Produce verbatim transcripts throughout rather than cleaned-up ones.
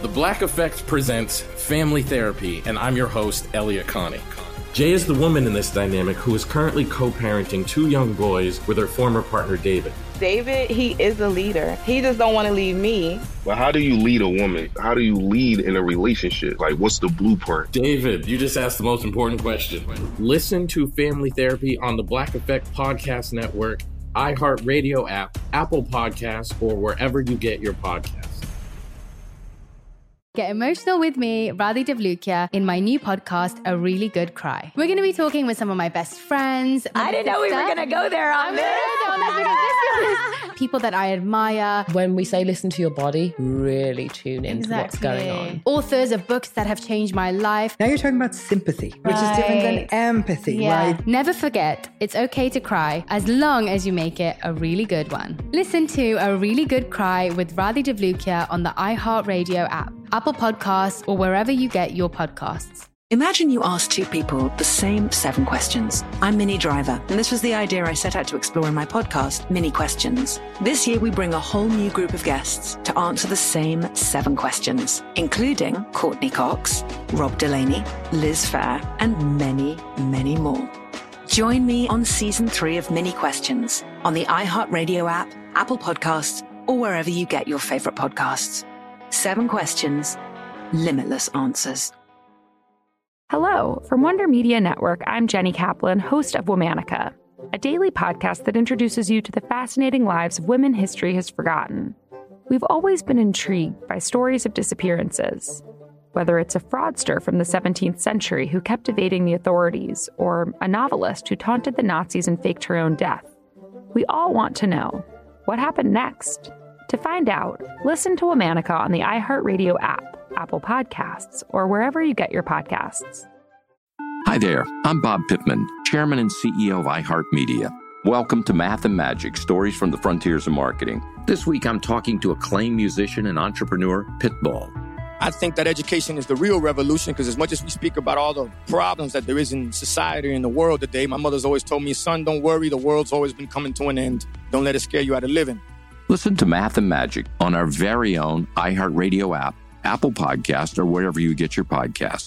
The Black Effect presents Family Therapy, and I'm your host, Elliot Connie. Jay is the woman in this dynamic who is currently co-parenting two young boys with her former partner, David. David, he is a leader. He just don't want to leave me. But how do you lead a woman? How do you lead in a relationship? Like, what's the blueprint? David, you just asked the most important question. Listen to Family Therapy on the Black Effect Podcast Network, iHeartRadio app, Apple Podcasts, or wherever you get your podcasts. Get emotional with me, Radhi Devlukia, in my new podcast, A Really Good Cry. We're going to be talking with some of my best friends. I didn't know we were going to go there on this. People that I admire. When we say listen to your body, really tune into Exactly. what's going on. Authors of books that have changed my life. Now you're talking about sympathy, which Right. is different than empathy, Yeah. right? Never forget, it's okay to cry as long as you make it a really good one. Listen to A Really Good Cry with Radhi Devlukia on the iHeartRadio app, Apple Podcasts, or wherever you get your podcasts. Imagine you ask two people the same seven questions. I'm Minnie Driver, and this was the idea I set out to explore in my podcast, Mini Questions. This year, we bring a whole new group of guests to answer the same seven questions, including Courtney Cox, Rob Delaney, Liz Fair, and many, many more. Join me on season three of Mini Questions on the iHeartRadio app, Apple Podcasts, or wherever you get your favorite podcasts. Seven questions, limitless answers. Hello, from Wonder Media Network, I'm Jenny Kaplan, host of Womanica, a daily podcast that introduces you to the fascinating lives of women history has forgotten. We've always been intrigued by stories of disappearances, whether it's a fraudster from the seventeenth century who kept evading the authorities, or a novelist who taunted the Nazis and faked her own death. We all want to know, what happened next? To find out, listen to Womanica on the iHeartRadio app, Apple Podcasts, or wherever you get your podcasts. Hi there, I'm Bob Pittman, Chairman and C E O of iHeartMedia. Welcome to Math and Magic, Stories from the Frontiers of Marketing. This week I'm talking to acclaimed musician and entrepreneur, Pitbull. I think that education is the real revolution, because as much as we speak about all the problems that there is in society and in the world today, my mother's always told me, son, don't worry, the world's always been coming to an end. Don't let it scare you out of living. Listen to Math and Magic on our very own iHeartRadio app, Apple Podcast, or wherever you get your podcast.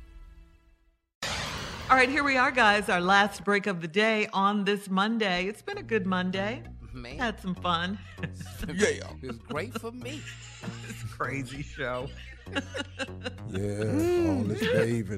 All right, here we are, guys. Our last break of the day on this Monday. It's been a good Monday. Man. Had some fun. Yeah, it was great for me. This crazy show. Yeah, all this bathing.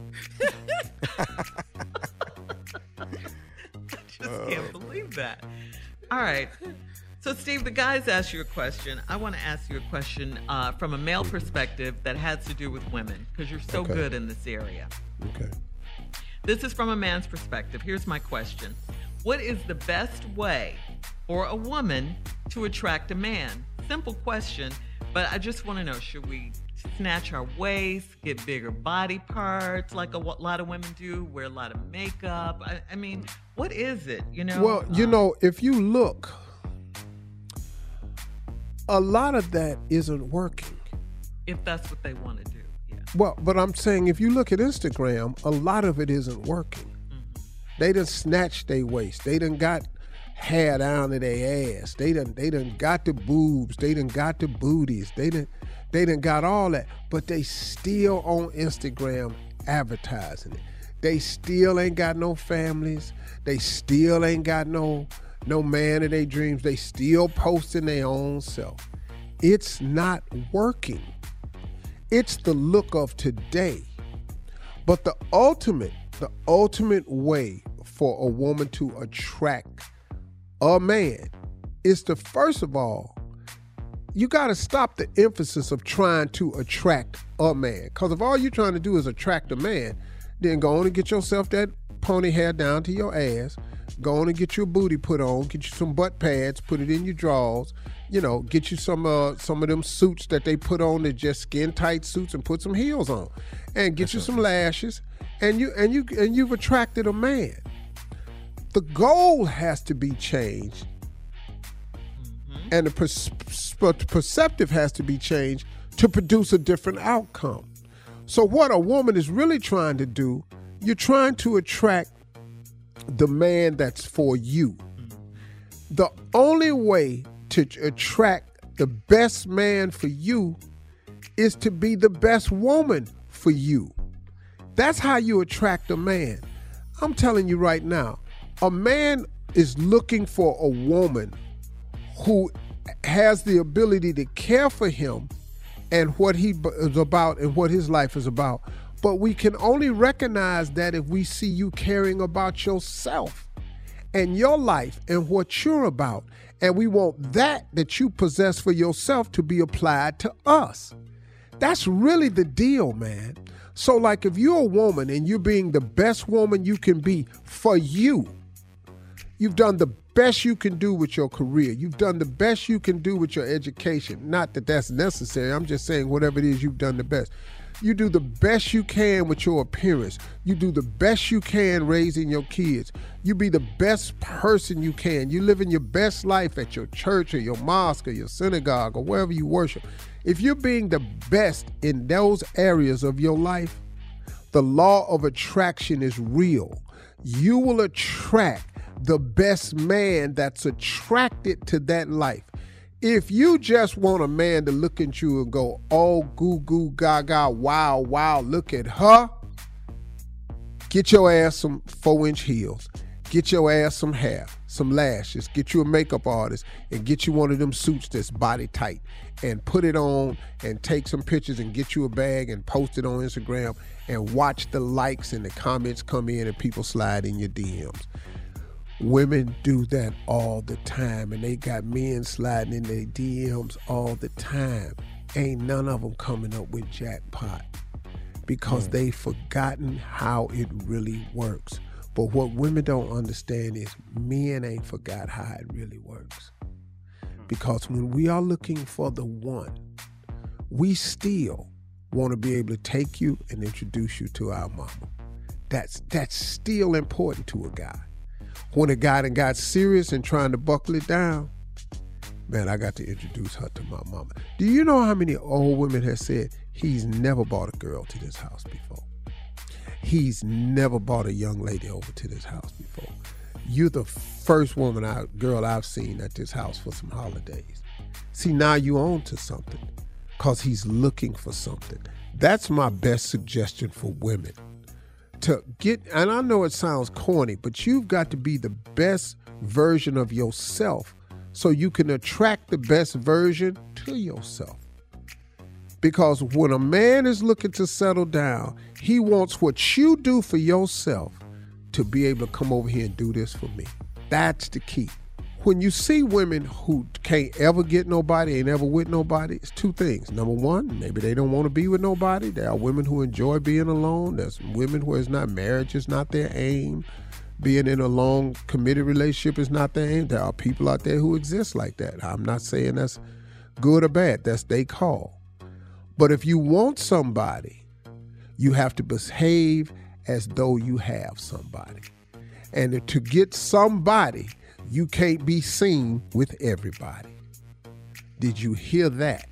I just can't believe that. All right. So, Steve, the guys asked you a question. I want to ask you a question uh, from a male perspective that has to do with women, because you're so Okay. good in this area. Okay. This is from a man's perspective. Here's my question. What is the best way for a woman to attract a man? Simple question, but I just want to know, should we snatch our waist, get bigger body parts like a w- lot of women do, wear a lot of makeup? I, I mean, what is it, you know? Well, you Um, know, if you look, a lot of that isn't working. If that's what they want to do, yeah. Well, but I'm saying if you look at Instagram, a lot of it isn't working. Mm-hmm. They done snatched their waist. They done got hair down to their ass. They done they done got the boobs. They done got the booties. They done they done got all that. But they still on Instagram advertising it. They still ain't got no families. They still ain't got no no man of their dreams. They still posting their own self. It's not working. It's the look of today. But the ultimate, the ultimate way for a woman to attract a man is to, first of all, you got to stop the emphasis of trying to attract a man. Because if all you're trying to do is attract a man, then go on and get yourself that pony hair down to your ass. Go on and get your booty put on. Get you some butt pads. Put it in your drawers. You know, get you some uh, some of them suits that they put on. They're just skin tight suits, and put some heels on, and get That's you some lashes. And you and you and you've attracted a man. The goal has to be changed, mm-hmm. and the per- perceptive has to be changed to produce a different outcome. So what a woman is really trying to do, you're trying to attract the man that's for you. The only way to attract the best man for you is to be the best woman for you. That's how you attract a man. I'm telling you right now, a man is looking for a woman who has the ability to care for him and what he is about and what his life is about. But we can only recognize that if we see you caring about yourself and your life and what you're about. And we want that that you possess for yourself to be applied to us. That's really the deal, man. So like if you're a woman and you're being the best woman you can be for you, you've done the best you can do with your career. You've done the best you can do with your education. Not that that's necessary. I'm just saying whatever it is, you've done the best. You do the best you can with your appearance. You do the best you can raising your kids. You be the best person you can. You living your best life at your church or your mosque or your synagogue or wherever you worship. If you're being the best in those areas of your life, the law of attraction is real. You will attract the best man that's attracted to that life. If you just want a man to look at you and go, oh, goo, goo, gaga, wow, wow, look at her, get your ass some four-inch heels. Get your ass some hair, some lashes. Get you a makeup artist and get you one of them suits that's body tight and put it on and take some pictures and get you a bag and post it on Instagram and watch the likes and the comments come in and people slide in your D Ms. Women do that all the time, and they got men sliding in their D Ms all the time. Ain't none of them coming up with jackpot because mm. they've forgotten how it really works. But what women don't understand is men ain't forgot how it really works. Because when we are looking for the one, we still want to be able to take you and introduce you to our mama. That's that's still important to a guy. When a guy done got serious and trying to buckle it down, man, I got to introduce her to my mama. Do you know how many old women have said, he's never brought a girl to this house before? He's never brought a young lady over to this house before. You're the first woman, I, girl I've seen at this house for some holidays. See, now you on to something because he's looking for something. That's my best suggestion for women. To get, and I know it sounds corny, but you've got to be the best version of yourself so you can attract the best version to yourself. Because when a man is looking to settle down, he wants what you do for yourself to be able to come over here and do this for me. That's the key. When you see women who can't ever get nobody, ain't ever with nobody, it's two things. Number one, maybe they don't want to be with nobody. There are women who enjoy being alone. There's women where it's not, marriage is not their aim. Being in a long, committed relationship is not their aim. There are people out there who exist like that. I'm not saying that's good or bad. That's their call. But if you want somebody, you have to behave as though you have somebody. And to get somebody, you can't be seen with everybody. Did you hear that?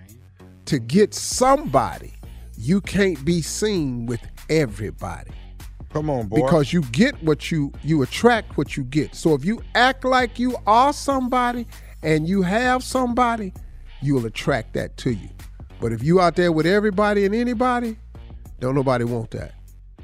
To get somebody, you can't be seen with everybody. Come on, boy. Because you get what you, you attract what you get. So if you act like you are somebody and you have somebody, you'll attract that to you. But if you out there with everybody and anybody, don't nobody want that.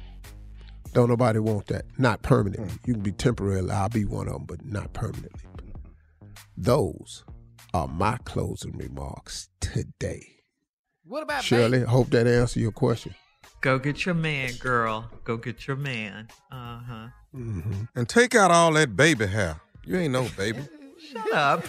Don't nobody want that. Not permanently. You can be temporarily. I'll be one of them, but not permanently. Those are my closing remarks today. What about Shirley? baby? Hope that answers your question. Go get your man, girl. Go get your man. Uh-huh. Mm-hmm. And take out all that baby hair. You ain't no baby. Shut up.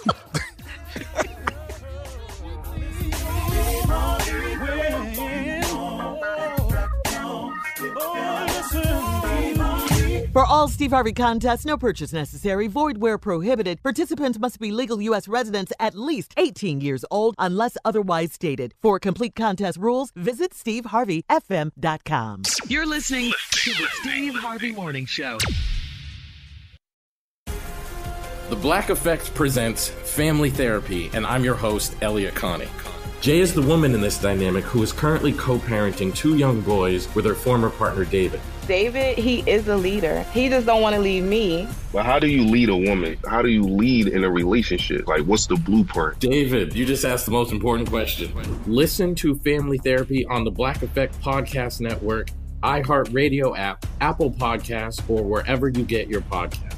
For all Steve Harvey contests, no purchase necessary, void where prohibited. Participants must be legal U S residents at least eighteen years old unless otherwise stated. For complete contest rules, visit steve harvey f m dot com. You're listening to the Steve Harvey Morning Show. The Black Effect presents Family Therapy, and I'm your host, Elliot Connie. Jay is the woman in this dynamic who is currently co-parenting two young boys with her former partner, David. David, he is a leader. He just don't want to leave me. But how do you lead a woman? How do you lead in a relationship? Like, what's the blueprint? David, you just asked the most important question. Listen to Family Therapy on the Black Effect Podcast Network, iHeartRadio app, Apple Podcasts, or wherever you get your podcasts.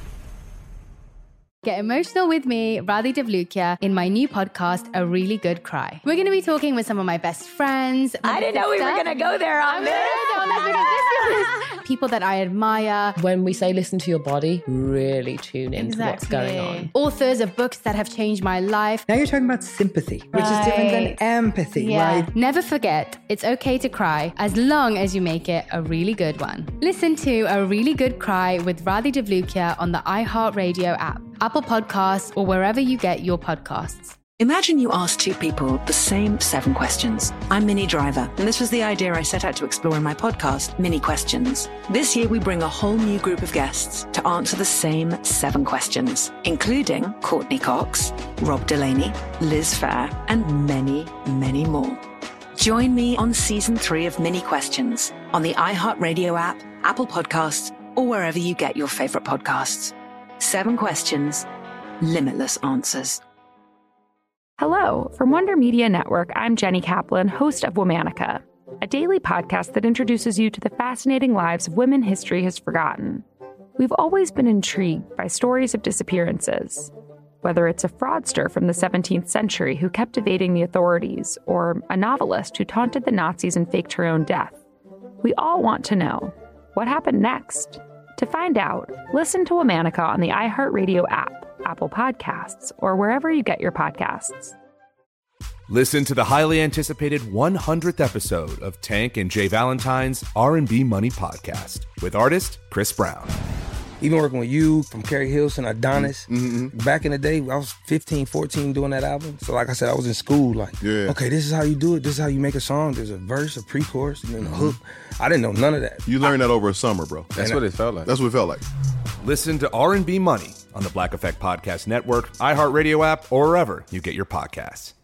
Get emotional with me, Radhi Devlukia, in my new podcast, A Really Good Cry. We're going to be talking with some of my best friends. I didn't know we were going to go there on this. People that I admire. When we say listen to your body, really tune into Exactly. what's going on. Authors of books that have changed my life. Now you're talking about sympathy, which Right. is different than empathy, Yeah. right? Never forget, it's okay to cry as long as you make it a really good one. Listen to A Really Good Cry with Radhi Devlukia on the iHeartRadio app, Apple Podcasts, or wherever you get your podcasts. Imagine you ask two people the same seven questions. I'm Minnie Driver, and this was the idea I set out to explore in my podcast, Mini Questions. This year, we bring a whole new group of guests to answer the same seven questions, including Courtney Cox, Rob Delaney, Liz Phair, and many, many more. Join me on season three of Mini Questions on the iHeartRadio app, Apple Podcasts, or wherever you get your favorite podcasts. Seven questions, limitless answers. Hello. From Wonder Media Network, I'm Jenny Kaplan, host of Womanica, a daily podcast that introduces you to the fascinating lives of women history has forgotten. We've always been intrigued by stories of disappearances, whether it's a fraudster from the seventeenth century who kept evading the authorities, or a novelist who taunted the Nazis and faked her own death. We all want to know, what happened next? To find out, listen to Womanica on the iHeartRadio app, Apple Podcasts, or wherever you get your podcasts. Listen to the highly anticipated one hundredth episode of Tank and Jay Valentine's R and B Money Podcast with artist Chris Brown. Even working with you, from Carrie Hilson, Adonis, Mm-hmm. back in the day, I was fifteen, fourteen doing that album. So like I said, I was in school like, Yeah. okay, this is how you do it. This is how you make a song. There's a verse, a pre-chorus, and then a hook. I didn't know none of that. You learned that over a summer, bro. That's what it felt like. That's what it felt like. Listen to R and B Money on the Black Effect Podcast Network, iHeartRadio app, or wherever you get your podcasts.